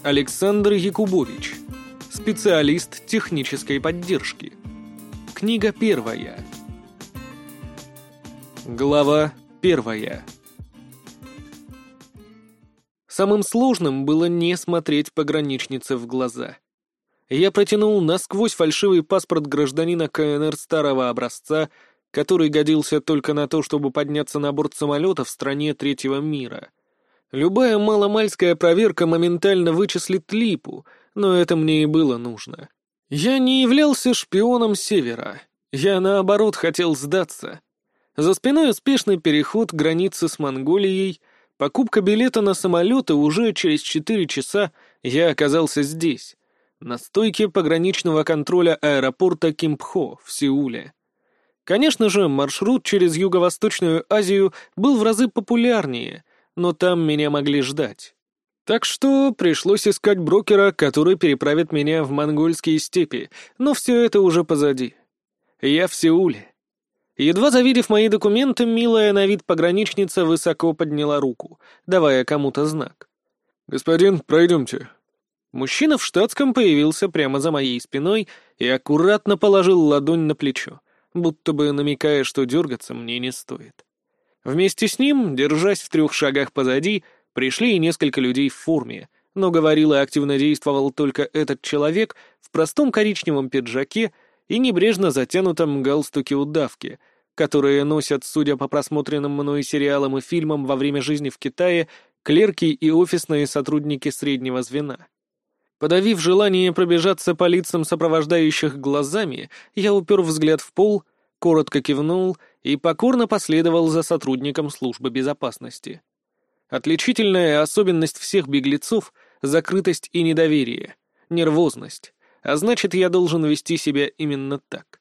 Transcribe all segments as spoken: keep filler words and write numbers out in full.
Александр Якубович. Специалист технической поддержки. Книга первая. Глава первая. Самым сложным было не смотреть пограничнице в глаза. Я протянул насквозь фальшивый паспорт гражданина КНР старого образца, который годился только на то, чтобы подняться на борт самолета в стране третьего мира. Любая маломальская проверка моментально вычислит липу, но это мне и было нужно. Я не являлся шпионом Севера. Я, наоборот, хотел сдаться. За спиной успешный переход границы с Монголией, покупка билета на самолет, и уже через четыре часа я оказался здесь, на стойке пограничного контроля аэропорта Кимпхо в Сеуле. Конечно же, маршрут через Юго-Восточную Азию был в разы популярнее, но там меня могли ждать. Так что пришлось искать брокера, который переправит меня в монгольские степи, но все это уже позади. Я в Сеуле. Едва завидев мои документы, милая на вид пограничница высоко подняла руку, давая кому-то знак. «Господин, пройдемте». Мужчина в штатском появился прямо за моей спиной и аккуратно положил ладонь на плечо, будто бы намекая, что дергаться мне не стоит. Вместе с ним, держась в трех шагах позади, пришли и несколько людей в форме, но говорил и активно действовал только этот человек в простом коричневом пиджаке и небрежно затянутом галстуке удавки, которые носят, судя по просмотренным мной сериалам и фильмам во время жизни в Китае, клерки и офисные сотрудники среднего звена. Подавив желание пробежаться по лицам сопровождающих глазами, я упер взгляд в пол, коротко кивнул и покорно последовал за сотрудником службы безопасности. Отличительная особенность всех беглецов — закрытость и недоверие, нервозность, а значит, я должен вести себя именно так.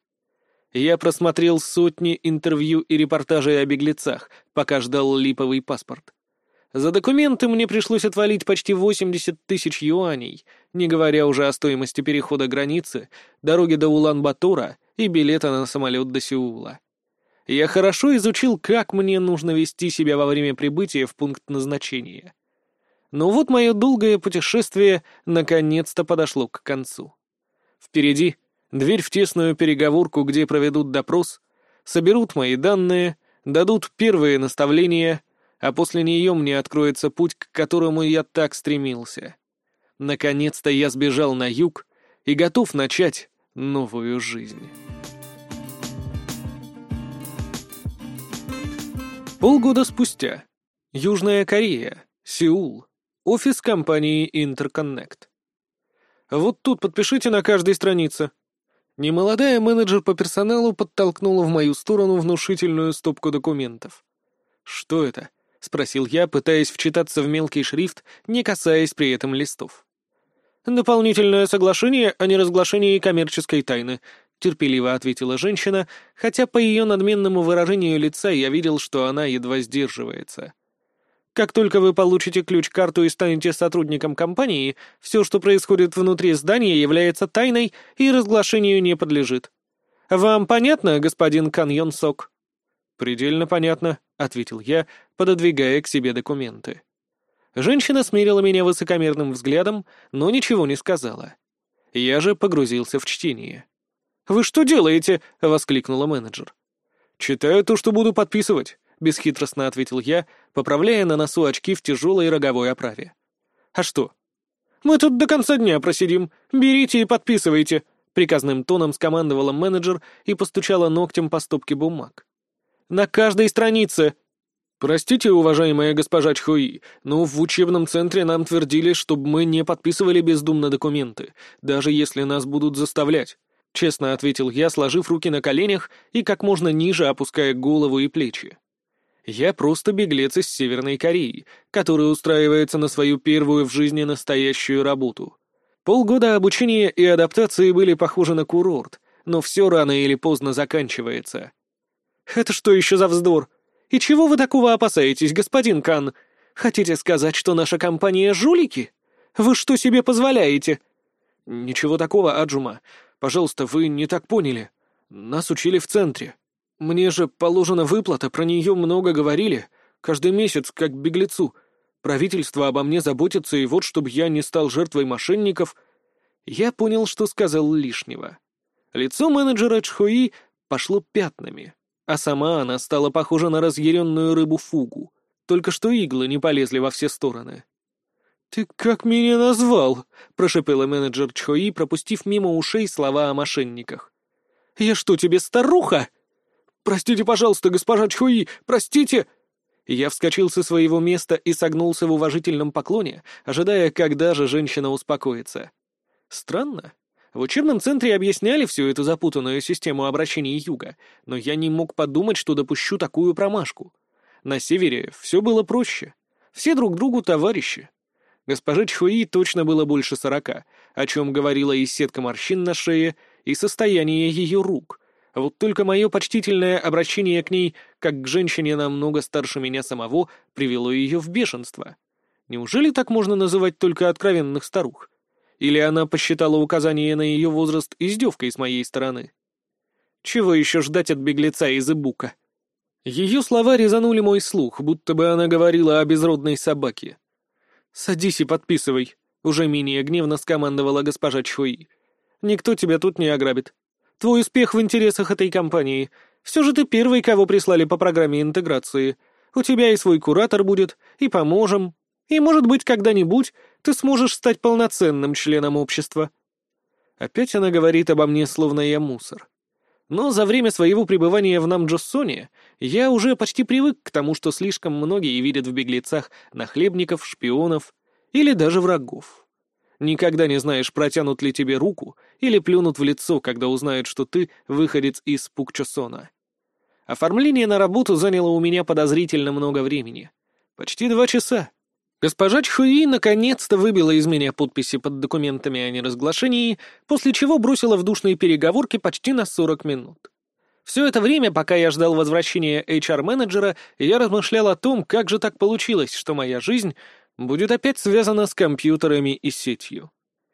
Я просмотрел сотни интервью и репортажей о беглецах, пока ждал липовый паспорт. За документы мне пришлось отвалить почти восемьдесят тысяч юаней, не говоря уже о стоимости перехода границы, дороги до Улан-Батора и билета на самолет до Сеула. Я хорошо изучил, как мне нужно вести себя во время прибытия в пункт назначения. Но вот мое долгое путешествие наконец-то подошло к концу. Впереди дверь в тесную переговорку, где проведут допрос, соберут мои данные, дадут первые наставления, а после нее мне откроется путь, к которому я так стремился. Наконец-то я сбежал на юг и готов начать новую жизнь. Полгода спустя. Южная Корея. Сеул. Офис компании Interconnect. Вот тут подпишите на каждой странице. Немолодая менеджер по персоналу подтолкнула в мою сторону внушительную стопку документов. «Что это?» — спросил я, пытаясь вчитаться в мелкий шрифт, не касаясь при этом листов. «Дополнительное соглашение о неразглашении коммерческой тайны», — терпеливо ответила женщина, хотя по ее надменному выражению лица я видел, что она едва сдерживается. «Как только вы получите ключ-карту и станете сотрудником компании, все, что происходит внутри здания, является тайной и разглашению не подлежит. Вам понятно, господин Кан Йон Сок?» «Предельно понятно», — ответил я, пододвигая к себе документы. Женщина смерила меня высокомерным взглядом, но ничего не сказала. Я же погрузился в чтение. «Вы что делаете?» — воскликнула менеджер. «Читаю то, что буду подписывать», — бесхитростно ответил я, поправляя на носу очки в тяжелой роговой оправе. «А что?» «Мы тут до конца дня просидим. Берите и подписывайте», — приказным тоном скомандовала менеджер и постучала ногтем по стопке бумаг. «На каждой странице!» «Простите, уважаемая госпожа Чхуи, но в учебном центре нам твердили, чтобы мы не подписывали бездумно документы, даже если нас будут заставлять», — честно ответил я, сложив руки на коленях и как можно ниже опуская голову и плечи. «Я просто беглец из Северной Кореи, который устраивается на свою первую в жизни настоящую работу. Полгода обучения и адаптации были похожи на курорт, но все рано или поздно заканчивается». «Это что еще за вздор? И чего вы такого опасаетесь, господин Кан? Хотите сказать, что наша компания жулики? Вы что себе позволяете?» «Ничего такого, Аджума. Пожалуйста, вы не так поняли. Нас учили в центре. Мне же положена выплата, про нее много говорили. Каждый месяц, как беглецу. Правительство обо мне заботится, и вот, чтобы я не стал жертвой мошенников. Я понял, что сказал лишнего. Лицо менеджера Чхои пошло пятнами, а сама она стала похожа на разъяренную рыбу-фугу. Только что иглы не полезли во все стороны. «Ты как меня назвал?» — прошипела менеджер Чхои, пропустив мимо ушей слова о мошенниках. «Я что, тебе старуха?» «Простите, пожалуйста, госпожа Чхои, простите!» Я вскочил со своего места и согнулся в уважительном поклоне, ожидая, когда же женщина успокоится. Странно. В учебном центре объясняли всю эту запутанную систему обращений Юга, но я не мог подумать, что допущу такую промашку. На севере все было проще. Все друг другу товарищи. Госпоже Чхои точно было больше сорока, о чем говорила и сетка морщин на шее, и состояние ее рук. Вот только мое почтительное обращение к ней, как к женщине намного старше меня самого, привело ее в бешенство. Неужели так можно называть только откровенных старух? Или она посчитала указание на ее возраст издевкой с моей стороны? Чего еще ждать от беглеца из Ибука? Ее слова резанули мой слух, будто бы она говорила о безродной собаке. «Садись и подписывай», — уже менее гневно скомандовала госпожа Чхои. «Никто тебя тут не ограбит. Твой успех в интересах этой компании. Все же ты первый, кого прислали по программе интеграции. У тебя и свой куратор будет, и поможем. И, может быть, когда-нибудь ты сможешь стать полноценным членом общества». Опять она говорит обо мне, словно я мусор. Но за время своего пребывания в Намджоссоне я уже почти привык к тому, что слишком многие видят в беглецах нахлебников, шпионов или даже врагов. Никогда не знаешь, протянут ли тебе руку или плюнут в лицо, когда узнают, что ты выходец из Пукчосона. Оформление на работу заняло у меня подозрительно много времени. Почти два часа. Госпожа Чхуи наконец-то выбила из меня подписи под документами о неразглашении, после чего бросила в душные переговорки почти на сорок минут. Все это время, пока я ждал возвращения эйч ар-менеджера, я размышлял о том, как же так получилось, что моя жизнь будет опять связана с компьютерами и сетью.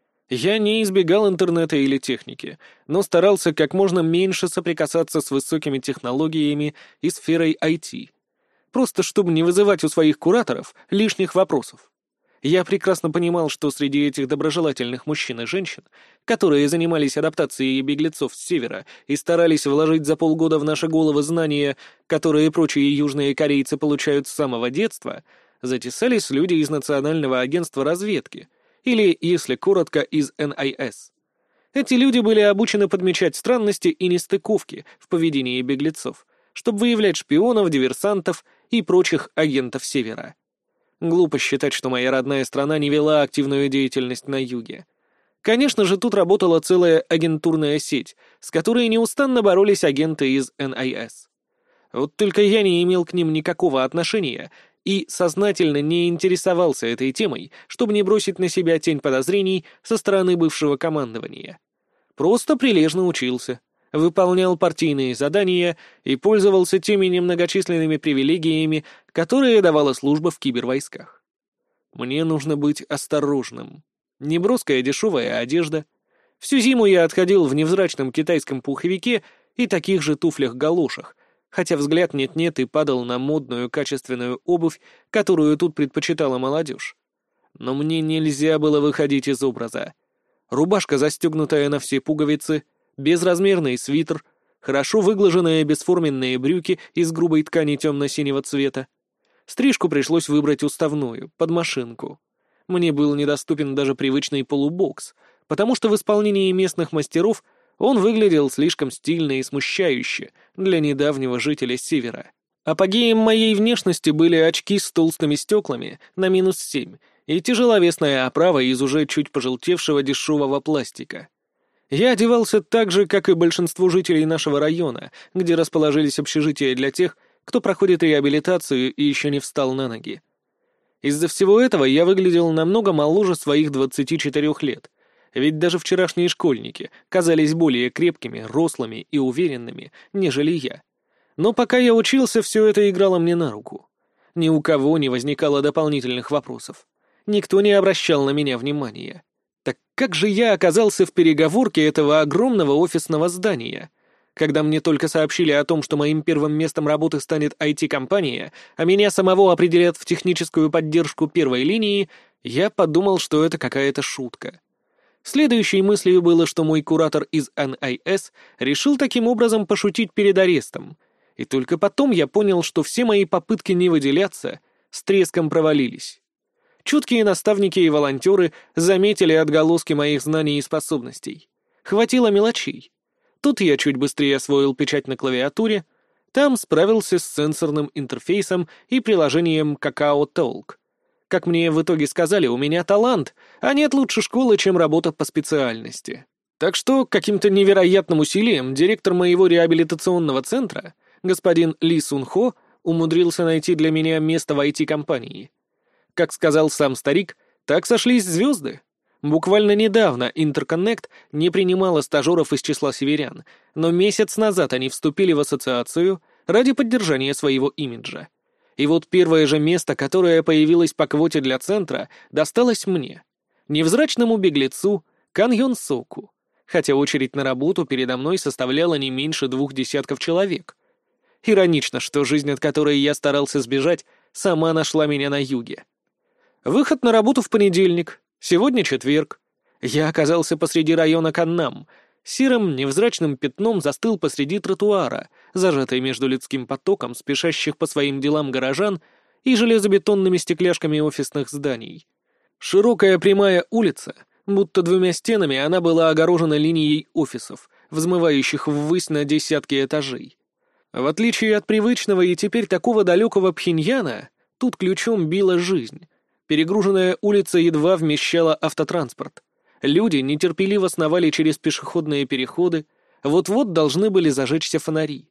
Я не избегал интернета или техники, но старался как можно меньше соприкасаться с высокими технологиями и сферой ай ти. Просто чтобы не вызывать у своих кураторов лишних вопросов. Я прекрасно понимал, что среди этих доброжелательных мужчин и женщин, которые занимались адаптацией беглецов с севера и старались вложить за полгода в наши головы знания, которые прочие южные корейцы получают с самого детства, затесались люди из Национального агентства разведки, или, если коротко, из эн ай эс. Эти люди были обучены подмечать странности и нестыковки в поведении беглецов, чтобы выявлять шпионов, диверсантов и прочих агентов Севера. Глупо считать, что моя родная страна не вела активную деятельность на юге. Конечно же, тут работала целая агентурная сеть, с которой неустанно боролись агенты из эн ай эс. Вот только я не имел к ним никакого отношения и сознательно не интересовался этой темой, чтобы не бросить на себя тень подозрений со стороны бывшего командования. Просто прилежно учился, выполнял партийные задания и пользовался теми немногочисленными привилегиями, которые давала служба в кибервойсках. Мне нужно быть осторожным. Неброская дешевая одежда. Всю зиму я отходил в невзрачном китайском пуховике и таких же туфлях-галошах, хотя взгляд нет-нет и падал на модную качественную обувь, которую тут предпочитала молодежь. Но мне нельзя было выходить из образа. Рубашка, застегнутая на все пуговицы, безразмерный свитер, хорошо выглаженные бесформенные брюки из грубой ткани темно-синего цвета. Стрижку пришлось выбрать уставную, под машинку. Мне был недоступен даже привычный полубокс, потому что в исполнении местных мастеров он выглядел слишком стильно и смущающе для недавнего жителя Севера. Апогеем моей внешности были очки с толстыми стеклами на минус семь и тяжеловесная оправа из уже чуть пожелтевшего дешевого пластика. Я одевался так же, как и большинство жителей нашего района, где расположились общежития для тех, кто проходит реабилитацию и еще не встал на ноги. Из-за всего этого я выглядел намного моложе своих двадцати четырёх лет, ведь даже вчерашние школьники казались более крепкими, рослыми и уверенными, нежели я. Но пока я учился, все это играло мне на руку. Ни у кого не возникало дополнительных вопросов. Никто не обращал на меня внимания. Так как же я оказался в переговорке этого огромного офисного здания? Когда мне только сообщили о том, что моим первым местом работы станет ай ти-компания, а меня самого определят в техническую поддержку первой линии, я подумал, что это какая-то шутка. Следующей мыслью было, что мой куратор из эн ай эс решил таким образом пошутить перед арестом, и только потом я понял, что все мои попытки не выделяться с треском провалились. Чуткие наставники и волонтеры заметили отголоски моих знаний и способностей. Хватило мелочей. Тут я чуть быстрее освоил печать на клавиатуре, там справился с сенсорным интерфейсом и приложением Kakao Talk. Как мне в итоге сказали, у меня талант, а нет лучше школы, чем работа по специальности. Так что каким-то невероятным усилием директор моего реабилитационного центра, господин Ли Сун Хо, умудрился найти для меня место в ай ти-компании. Как сказал сам старик, так сошлись звезды. Буквально недавно Интерконнект не принимала стажеров из числа северян, но месяц назад они вступили в ассоциацию ради поддержания своего имиджа. И вот первое же место, которое появилось по квоте для центра, досталось мне. Невзрачному беглецу Кан Йон Соку, хотя очередь на работу передо мной составляла не меньше двух десятков человек. Иронично, что жизнь, от которой я старался сбежать, сама нашла меня на юге. Выход на работу в понедельник. Сегодня четверг. Я оказался посреди района Каннам. Серым невзрачным пятном застыл посреди тротуара, зажатый между людским потоком, спешащих по своим делам горожан, и железобетонными стекляшками офисных зданий. Широкая прямая улица, будто двумя стенами, она была огорожена линией офисов, взмывающих ввысь на десятки этажей. В отличие от привычного и теперь такого далекого Пхеньяна, тут ключом била жизнь. Перегруженная улица едва вмещала автотранспорт. Люди нетерпеливо сновали через пешеходные переходы, вот-вот должны были зажечься фонари.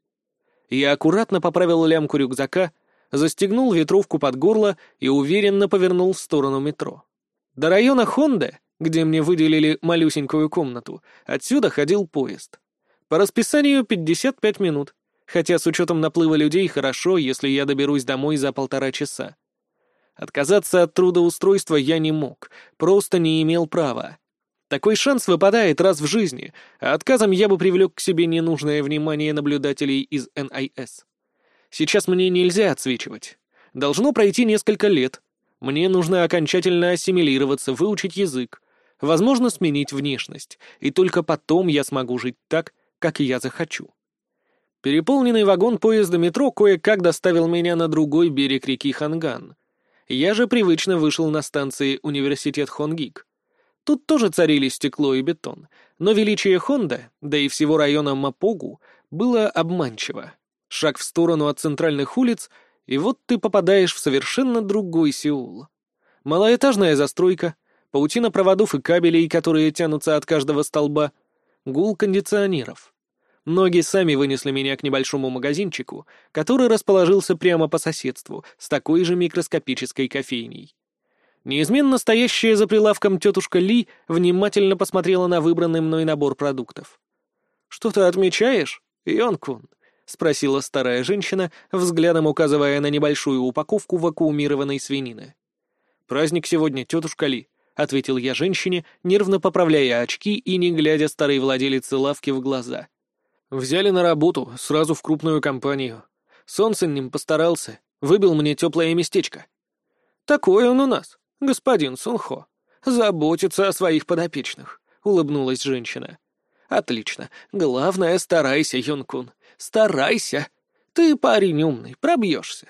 Я аккуратно поправил лямку рюкзака, застегнул ветровку под горло и уверенно повернул в сторону метро. До района Хонде, где мне выделили малюсенькую комнату, отсюда ходил поезд. По расписанию пятьдесят пять минут, хотя с учетом наплыва людей хорошо, если я доберусь домой за полтора часа. Отказаться от трудоустройства я не мог, просто не имел права. Такой шанс выпадает раз в жизни, а отказом я бы привлек к себе ненужное внимание наблюдателей из эн ай эс. Сейчас мне нельзя отсвечивать. Должно пройти несколько лет. Мне нужно окончательно ассимилироваться, выучить язык, возможно, сменить внешность, и только потом я смогу жить так, как я захочу. Переполненный вагон поезда метро кое-как доставил меня на другой берег реки Ханган. Я же привычно вышел на станции Университет Хонгик. Тут тоже царили стекло и бетон, но величие Хонда, да и всего района Мапогу, было обманчиво. Шаг в сторону от центральных улиц, и вот ты попадаешь в совершенно другой Сеул. Малоэтажная застройка, паутина проводов и кабелей, которые тянутся от каждого столба, гул кондиционеров. Ноги сами вынесли меня к небольшому магазинчику, который расположился прямо по соседству с такой же микроскопической кофейней. Неизменно стоящая за прилавком тетушка Ли внимательно посмотрела на выбранный мной набор продуктов. «Что ты отмечаешь, Йон-кун?» — спросила старая женщина, взглядом указывая на небольшую упаковку вакуумированной свинины. «Праздник сегодня, тетушка Ли», — ответил я женщине, нервно поправляя очки и не глядя старой владелице лавки в глаза. «Взяли на работу, сразу в крупную компанию. Сонсенним постарался, выбил мне теплое местечко». «Такой он у нас, господин Сунхо. Заботится о своих подопечных», — улыбнулась женщина. «Отлично. Главное, старайся, Йон-кун. Старайся. Ты парень умный, пробьешься».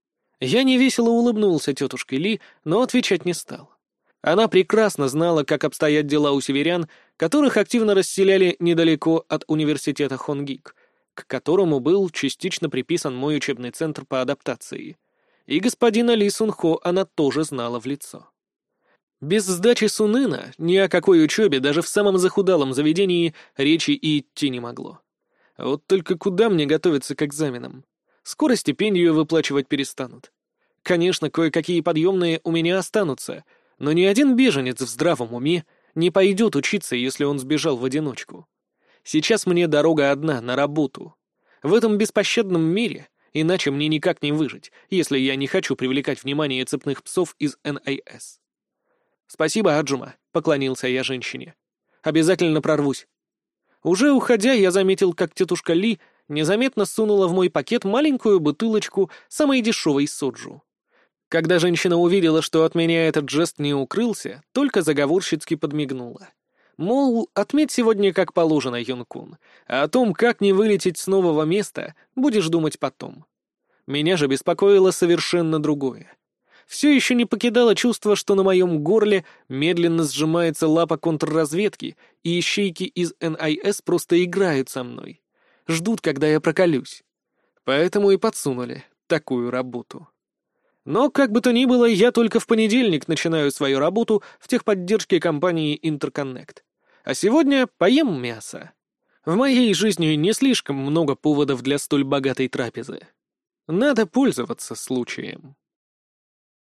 Я невесело улыбнулся тетушке Ли, но отвечать не стал. Она прекрасно знала, как обстоят дела у северян, которых активно расселяли недалеко от университета Хонгик, к которому был частично приписан мой учебный центр по адаптации. И господина Ли Сунхо она тоже знала в лицо. Без сдачи Сунына ни о какой учебе даже в самом захудалом заведении речи и идти не могло. Вот только куда мне готовиться к экзаменам? Скоро стипендию выплачивать перестанут. Конечно, кое-какие подъемные у меня останутся, но ни один беженец в здравом уме не пойдет учиться, если он сбежал в одиночку. Сейчас мне дорога одна, на работу. В этом беспощадном мире иначе мне никак не выжить, если я не хочу привлекать внимание цепных псов из эн ай эс. «Спасибо, Аджума», — поклонился я женщине. «Обязательно прорвусь». Уже уходя, я заметил, как тетушка Ли незаметно сунула в мой пакет маленькую бутылочку самой дешевой соджу. Когда женщина увидела, что от меня этот жест не укрылся, только заговорщицки подмигнула. Мол, отметь сегодня как положено, Юн-кун, а о том, как не вылететь с нового места, будешь думать потом. Меня же беспокоило совершенно другое. Все еще не покидало чувство, что на моем горле медленно сжимается лапа контрразведки, и ищейки из эн ай эс просто играют со мной. Ждут, когда я проколюсь. Поэтому и подсунули такую работу. Но, как бы то ни было, я только в понедельник начинаю свою работу в техподдержке компании Interconnect. А сегодня поем мясо. В моей жизни не слишком много поводов для столь богатой трапезы. Надо пользоваться случаем.